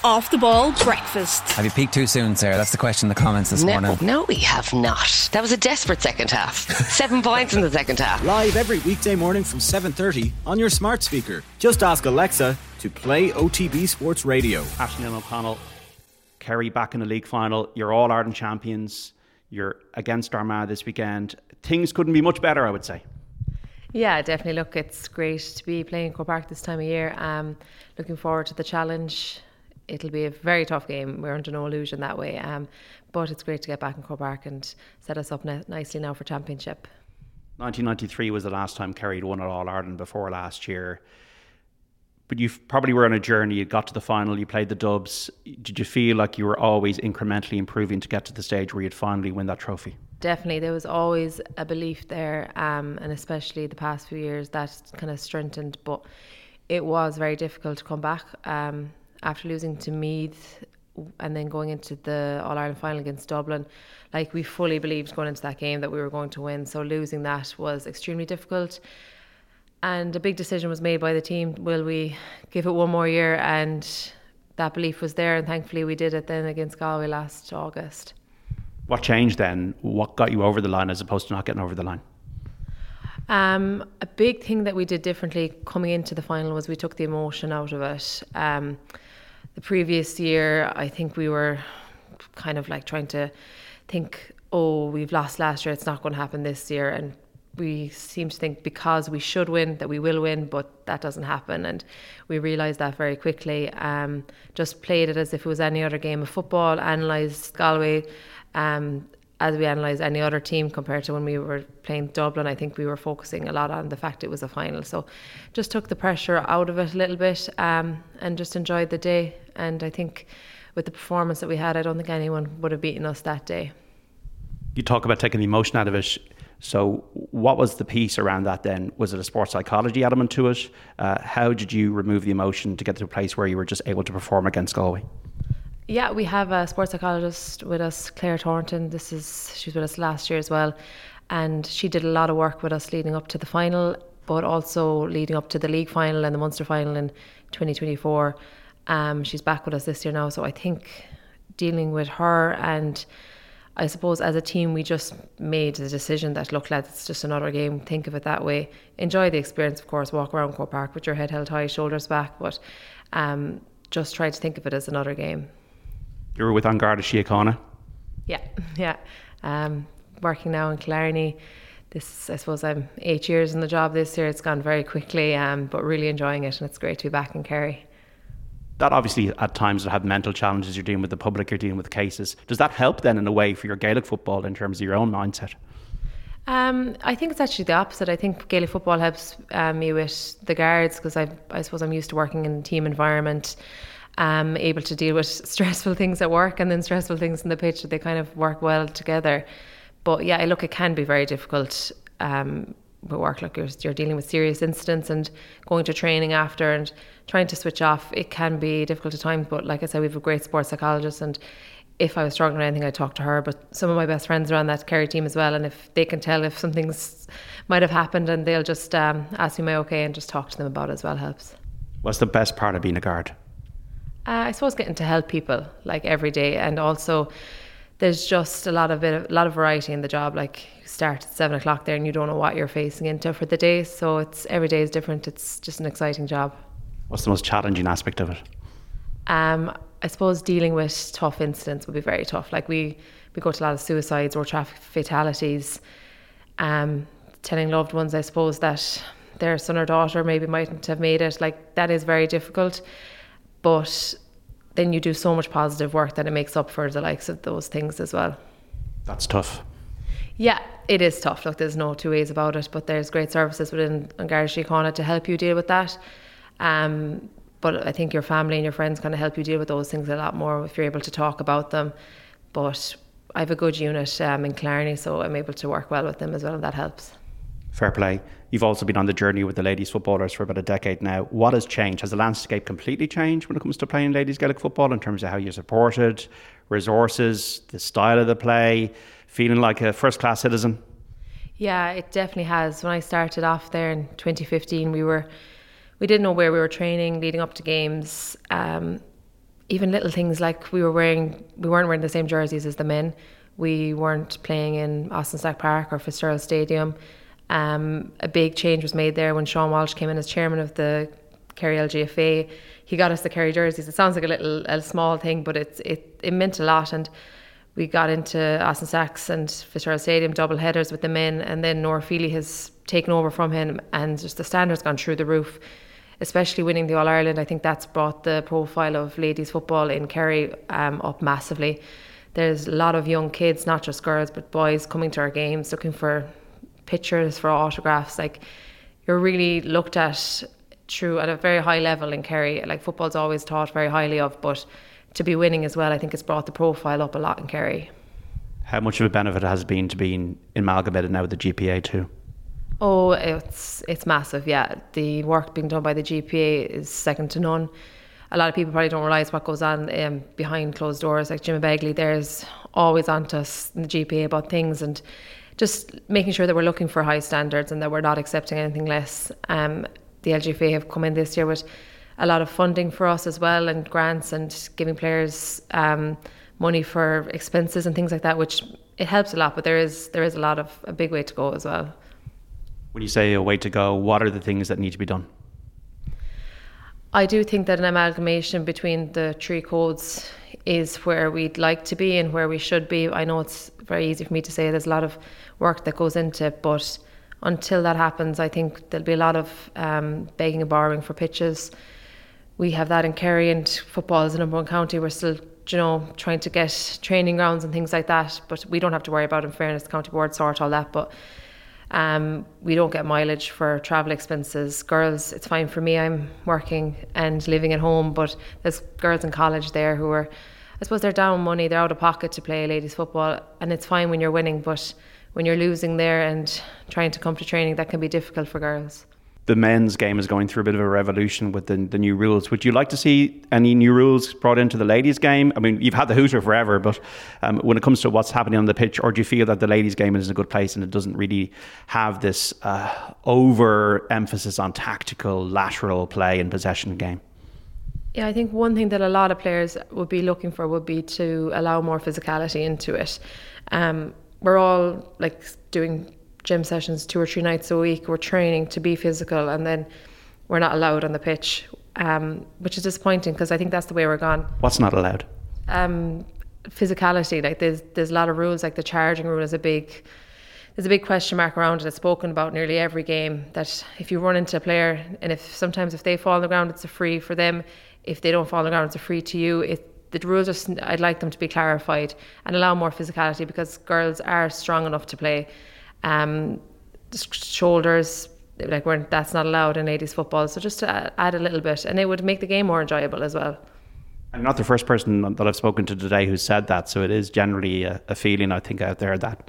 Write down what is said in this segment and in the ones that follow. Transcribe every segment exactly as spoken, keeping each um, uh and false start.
Off the Ball Breakfast. Have you peaked too soon, Sarah? That's the question in the comments this no, morning. No, we have not. That was a desperate second half. Seven points in the second half. Live every weekday morning from seven thirty on your smart speaker. Just ask Alexa to play O T B Sports Radio. Aisling O'Connell, Kerry back in the league final. You're all Ireland champions. You're against Armagh this weekend. Things couldn't be much better, I would say. Yeah, definitely. Look, it's great to be playing Croke Park this time of year. Um, looking forward to the challenge. It'll be a very tough game. We're under no illusion that way. Um, but it's great to get back in Croke Park and set us up n- nicely now for championship. nineteen ninety-three was the last time Kerry had won at All Ireland before last year. But you probably were on a journey. You got to the final, you played the Dubs. Did you feel like you were always incrementally improving to get to the stage where you'd finally win that trophy? Definitely. There was always a belief there, um, and especially the past few years that kind of strengthened. But it was very difficult to come back. Um, after losing to Meath and then going into the All-Ireland final against Dublin, like we fully believed going into that game that we were going to win. So losing that was extremely difficult. And a big decision was made by the team. Will we give it one more year? And that belief was there, and thankfully we did it then against Galway last August. What changed then? What got you over the line as opposed to not getting over the line? Um, a big thing that we did differently coming into the final was we took the emotion out of it. Um, the previous year, I think we were kind of like trying to think, oh, we've lost last year, it's not going to happen this year. And we seem to think because we should win, that we will win, but that doesn't happen. And we realised that very quickly. Um, just played it as if it was any other game of football, analysed Galway um, as we analyse any other team compared to when we were playing Dublin. I think we were focusing a lot on the fact it was a final. So just took the pressure out of it a little bit um, and just enjoyed the day. And I think with the performance that we had, I don't think anyone would have beaten us that day. You talk about taking the emotion out of it. So what was the piece around that then? Was it a sports psychology element to it? Uh, how did you remove the emotion to get to a place where you were just able to perform against Galway? Yeah, we have a sports psychologist with us, Claire Thornton. This is she was with us last year as well. And she did a lot of work with us leading up to the final, but also leading up to the league final and the Munster final in twenty twenty-four. Um, she's back with us this year now. So I think dealing with her, and I suppose as a team we just made the decision that, look lads, it's just another game, think of it that way. Enjoy the experience, of course, walk around Croke Park with your head held high, shoulders back, but um, just try to think of it as another game. You were with An Garda Síochána. Yeah, yeah. Um, working now in Killarney. This, I suppose I'm eight years in the job this year. It's gone very quickly, um, but really enjoying it, and it's great to be back in Kerry. That obviously at times will have mental challenges. You're dealing with the public, you're dealing with cases. Does that help then in a way for your Gaelic football in terms of your own mindset? Um, I think it's actually the opposite. I think Gaelic football helps um, me with the guards because I I suppose I'm used to working in a team environment, um, able to deal with stressful things at work and then stressful things on the pitch. They kind of work well together. But yeah, look, it can be very difficult um, with work. Like you're, you're dealing with serious incidents and going to training after and trying to switch off. It can be difficult at times. But like I said, we have a great sports psychologist, and if I was struggling with anything, I'd talk to her. But some of my best friends are on that Kerry team as well, and if they can tell if something's might have happened, and they'll just um, ask me am I okay and just talk to them about it as well helps. What's the best part of being a guard? Uh, I suppose getting to help people like every day, and also there's just a lot of bit of, a lot of variety in the job. Like you start at seven o'clock there, and you don't know what you're facing into for the day. So it's every day is different. It's just an exciting job. What's the most challenging aspect of it? Um, I suppose dealing with tough incidents would be very tough. Like we, we go to a lot of suicides or traffic fatalities. Um, telling loved ones, I suppose, that their son or daughter maybe mightn't have made it. Like that is very difficult. But then you do so much positive work that it makes up for the likes of those things as well. That's tough. Yeah, it is tough. Look, there's no two ways about it. But there's great services within An Garda Síochána to help you deal with that. Um, but I think your family and your friends kind of help you deal with those things a lot more if you're able to talk about them. But I have a good unit um, in Killarney, so I'm able to work well with them as well, and that helps. Fair play. You've also been on the journey with the ladies footballers for about a decade now. What has changed? Has the landscape completely changed when it comes to playing ladies Gaelic football in terms of how you're supported, resources, the style of the play, feeling like a first-class citizen? Yeah, it definitely has. When I started off there in twenty fifteen, we were we didn't know where we were training leading up to games. Um, even little things like we were wearing, we weren't wearing the same jerseys as the men. We weren't playing in Austin Stack Park or Fitzgerald Stadium. Um, a big change was made there when Sean Walsh came in as chairman of the Kerry L G F A. He got us the Kerry jerseys. It sounds like a little, a small thing, but it's it it meant a lot. And we got into Austin Stacks and Fitzgerald Stadium double headers with the men, and then Nora Feely has taken over from him, and just the standards gone through the roof. Especially winning the All Ireland, I think that's brought the profile of ladies football in Kerry um, up massively. There's a lot of young kids, not just girls but boys, coming to our games looking for pictures, for autographs. Like, you're really looked at through at a very high level in Kerry. Like, football's always thought very highly of, but to be winning as well, I think it's brought the profile up a lot in Kerry. How much of a benefit has it been to being amalgamated now with the G P A too? Oh, it's it's massive, yeah. The work being done by the G P A is second to none. A lot of people probably don't realise what goes on um, behind closed doors. Like Jimmy Begley, there's always on to us in the G P A about things, and just making sure that we're looking for high standards and that we're not accepting anything less. Um, the L G F A have come in this year with a lot of funding for us as well, and grants, and giving players um, money for expenses and things like that, which it helps a lot, but there is there is a lot of a big way to go as well. When you say a way to go, what are the things that need to be done? I do think that an amalgamation between the three codes is where we'd like to be and where we should be. I know it's very easy for me to say, there's a lot of work that goes into it, but until that happens, I think there'll be a lot of um, begging and borrowing for pitches. We have that in Kerry, and football is the number one county. We're still, you know, trying to get training grounds and things like that, but we don't have to worry about, in fairness, the county board sort all that. But Um, we don't get mileage for travel expenses. Girls, it's fine for me, I'm working and living at home, but there's girls in college there who are, I suppose they're down money, they're out of pocket to play ladies football, and it's fine when you're winning, but when you're losing there and trying to come to training, that can be difficult for girls. The men's game is going through a bit of a revolution with the, the new rules. Would you like to see any new rules brought into the ladies' game? I mean, you've had the Hooter forever, but um, when it comes to what's happening on the pitch, or do you feel that the ladies' game is in a good place and it doesn't really have this uh, over-emphasis on tactical, lateral play and possession game? Yeah, I think one thing that a lot of players would be looking for would be to allow more physicality into it. Um, we're all like doing gym sessions two or three nights a week. We're training to be physical, and then we're not allowed on the pitch, um, which is disappointing, because I think that's the way we're gone. What's not allowed? Um, physicality. Like there's there's a lot of rules. Like the charging rule is a big there's a big question mark around it. It's spoken about nearly every game, that if you run into a player, and if sometimes if they fall on the ground, it's a free for them. If they don't fall on the ground, it's a free to you. It, the rules are, I'd like them to be clarified and allow more physicality, because girls are strong enough to play. Um, shoulders, like we're, that's not allowed in ladies football, so just to add a little bit, and it would make the game more enjoyable as well. I'm not the first person that I've spoken to today who said that, so it is generally a, a feeling, I think, out there that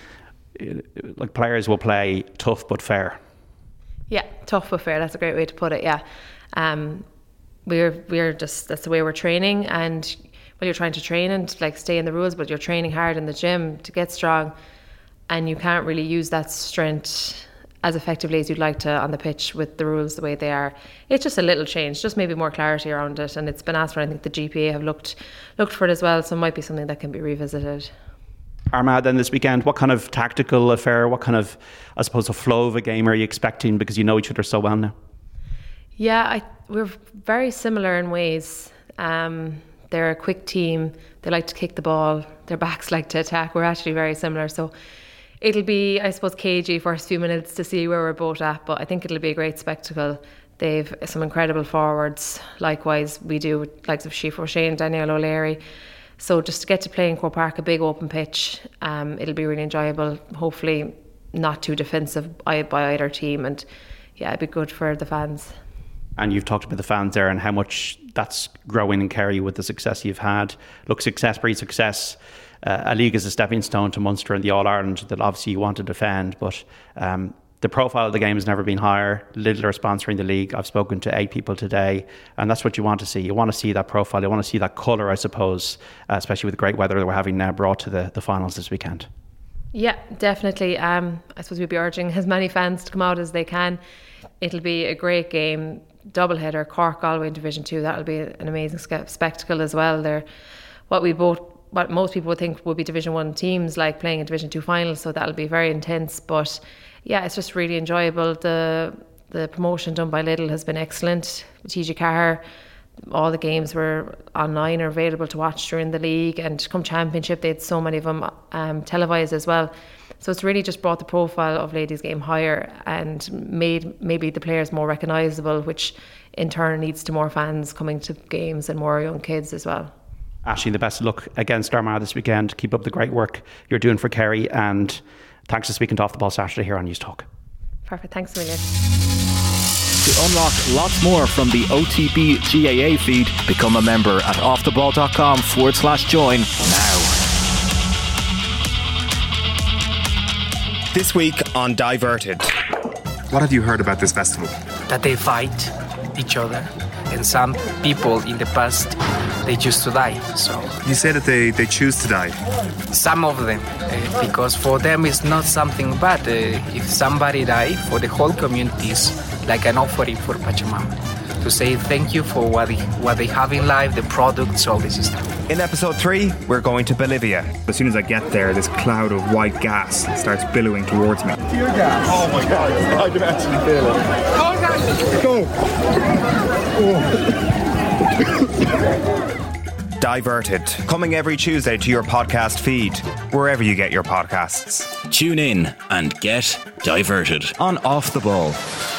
like players will play tough but fair. Yeah, tough but fair, that's a great way to put it. Yeah, um, we're we're just, that's the way we're training, and well, you're trying to train and like stay in the rules, but you're training hard in the gym to get strong, and you can't really use that strength as effectively as you'd like to on the pitch with the rules the way they are. It's just a little change, just maybe more clarity around it, and it's been asked for. I think the G P A have looked looked for it as well, so it might be something that can be revisited. Armagh, then this weekend, what kind of tactical affair, what kind of, I suppose, a flow of a game are you expecting, because you know each other so well now? Yeah, I, we're very similar in ways. Um, they're a quick team, they like to kick the ball, their backs like to attack. We're actually very similar, so it'll be, I suppose, cagey first few minutes to see where we're both at, but I think it'll be a great spectacle. They've some incredible forwards. Likewise, we do, with likes of Sheaf O'Shea, Danielle O'Leary. So just to get to play in Croke Park, a big open pitch, um, it'll be really enjoyable. Hopefully not too defensive by, by either team, and yeah, it'd be good for the fans. And you've talked about the fans there and how much that's growing in Kerry with the success you've had. Look, success breeds success. Uh, a league is a stepping stone to Munster and the All-Ireland that obviously you want to defend, but um, the profile of the game has never been higher. Lidl are sponsoring the league. I've spoken to eight people today, and that's what you want to see. You want to see that profile. You want to see that colour, I suppose, uh, especially with the great weather that we're having now, brought to the, the finals this weekend. Yeah, definitely. Um, I suppose we'll be urging as many fans to come out as they can. It'll be a great game. doubleheader, Cork Galway in Division Two. That'll be an amazing spe- spectacle as well. They're what we both, what most people would think would be Division One teams, like playing a Division Two final. So that'll be very intense. But yeah, it's just really enjoyable. The the promotion done by Lidl has been excellent. T G Carr, all the games were online or available to watch during the league, and come championship they had so many of them um, televised as well. So it's really just brought the profile of ladies game higher and made maybe the players more recognisable, which in turn leads to more fans coming to games and more young kids as well. Aisling, the best of luck against Armagh this weekend. Keep up the great work you're doing for Kerry, and thanks for speaking to Off the Ball Saturday here on News Talk. Perfect, thanks a million. To unlock lots more from the O T B G A A feed, become a member at offtheball.com forward slash join now. This week on Diverted. What have you heard about this festival? That they fight each other, and some people in the past they choose to die. So You say that they, they choose to die. some of them, uh, because for them it's not something bad. Uh, if somebody die, for the whole community is like an offering for Pachamama, to say thank you for what they, what they have in life, the products, all this stuff. In episode three, we're going to Bolivia. As soon as I get there, this cloud of white gas starts billowing towards me. Tear gas. Oh my God, I can actually feel it. Go. Diverted. Coming every Tuesday to your podcast feed, wherever you get your podcasts. Tune in and get diverted On Off the Ball.